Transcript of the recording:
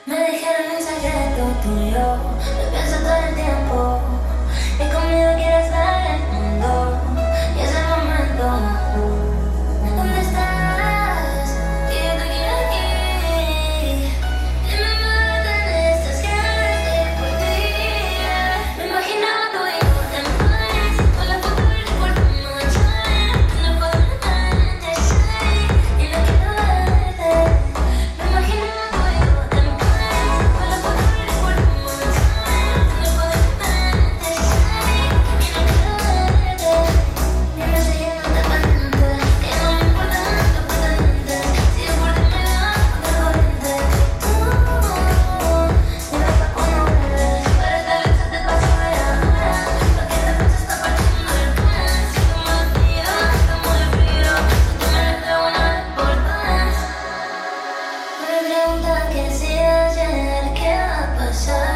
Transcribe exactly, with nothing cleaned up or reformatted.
Me dijeron un secreto tuyo, lo pienso todo el tiempo. Y conmigo quieres ver el mundo. Y es el momento. ¿Dónde estás? Que yo te quiero aquí. Y me matan estas ganas de ir por ti. Me imaginaba tú y yo en París, con la foto del recuerdo en noche. No puedo dejarte salir y no quiero verte. Me imaginaba tú y yo en París, con la foto del recuerdo en noche. No puedo dejarte salir y no quiero verte. Dime si yo no te pendiente, que no me importa tus pretendientes. Si yo por ti me voy de corriente. Uh, dime pa' cuando vuelves, pero esta vez se te pasó ya. Lo que te pasa está partiendo el plan. Si tú me olvidas, estamos de frío. Si tú me dejas una vez por todas. Me preguntan qué hacía ayer, qué va a pasar.